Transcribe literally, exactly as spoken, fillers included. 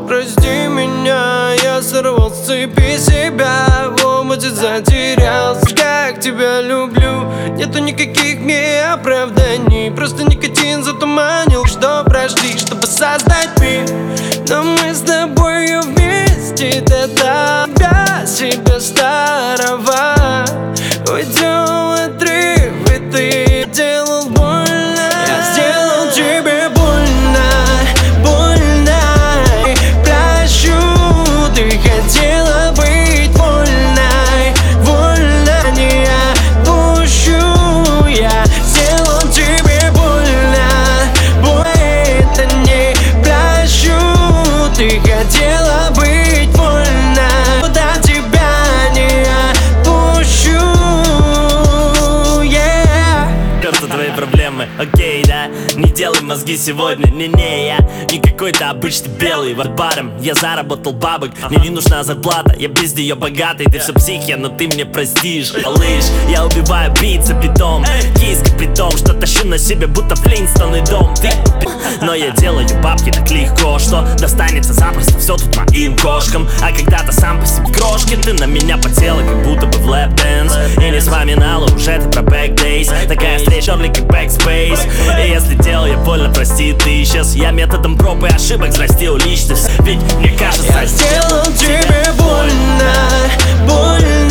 Прости меня, я сорвал с цепи себя, в омуте затерялся. Как тебя люблю, нету никаких мне оправданий. Просто никотин затуманил, что прошли, чтобы создать мир. Но мы с тобою вместе до тебя, себя старого. Уйдем в отрыв, и ты делал больно. Я сделал тебе больно, больно. Прощу, ты хотела быть вольной, вольно не отпущу. Я сделал тебе больно, больно. Это не прощу, ты хотела быть вольна, куда тебя не отпущу. Это твои проблемы, окей, да? Не делай мозги сегодня, не-не, я не какой-то обычный белый. Вот баром я заработал бабок, мне не нужна зарплата, я без нее богатый. Ты все психия, но ты мне простишь. Малыш, я убиваю бийца питом, киска при том, что тащу на себе, будто Флинстон и дом. Ты но я делаю бабки так легко, что достанется запросто все тут моим кошкам. А когда-то сам по себе крошки, ты на меня потела, как будто бы в лэп-дэнс. И не вспоминала уже ты про бэк-дейс. Такая встреча, черный как бэкспейс. И если делал я больно, прости ты сейчас. Я методом проб и ошибок взрастил личность. Ведь мне кажется, я сделал тебе больно, больно.